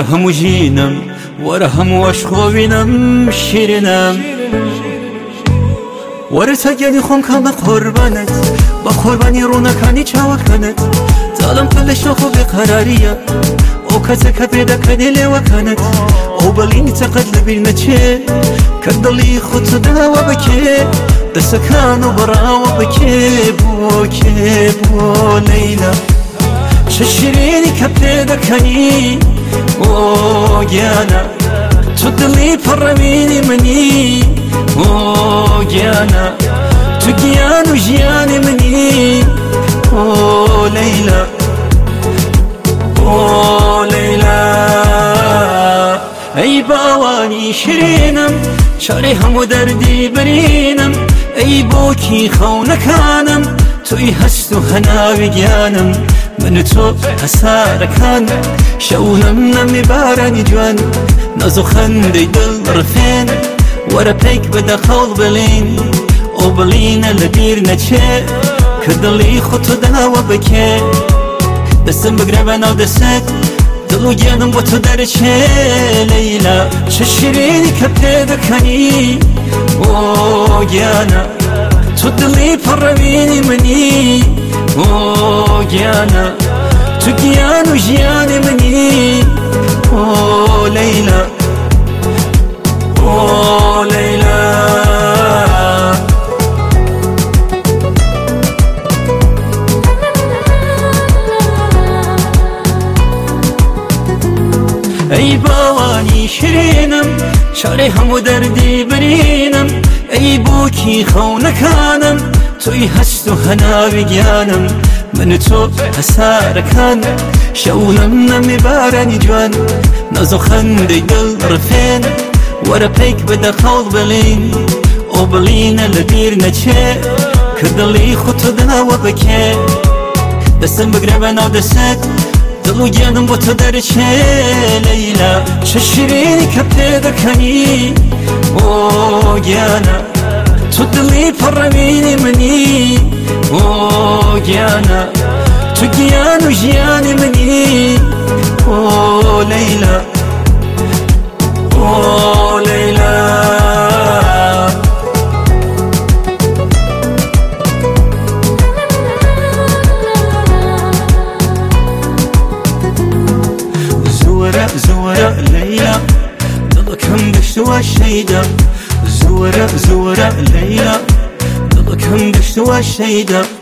همو جینم وره همو عشقوینم شیرینم وره تگلی خون کم قربانت با قربانی رو نکنی چاوکنت ظالم پلش خو بقراریه او کسی که پیدا کنی لیوکنت او بلینی تقد لبین چه کدلی خود دوا بکه دستکانو براو بکه بو لیلا چه شیرینی که پیدا کنی او گیانا تو دلی پرمینی منی او گیانا تو گیانو جیانی منی او لیلا او لیلا ای باوانی شیرینم چاره همو دردی برینم ای بوکی خونکانم توی هست و هناوی گیانم من تو حسارکان شونم نمی بارانی جوان نازو خندی دل رفین ورا پیک بدا خول بلین او بلین لدیر نچه کدلی خودتو داوا بکه دستم بگربن او دست دلو گیانم با تو در چه لیلا چه شیرینی که پیدا کنی او گیانا تو دلی پرمینی منی او گیانا تو گیانو جیانی منی او لیلا او لیلا ای باوانی شیرینم چاره همو دردی برینم ای بوکی خونکانم توی هست و هناوی گیانم من تو حسارکان شونم نمی بارانی جوان نازو خندی دل رفین ورا پیک بدا خول بلین او بلین لدیر نچه کدلی خودتو داوا بکه دستم بگربن او دست دلو گیانم با تو در چه لیلا چه شیرینی که پیدا کنی او گیانا تو دلی پرمینی منی او گیانا تو گیانو جیانی منی او لیلا او لیلا زورا ليلى ضلكم دشتوا الشيدا زورا ليلى ضلكم دشتوا الشيدا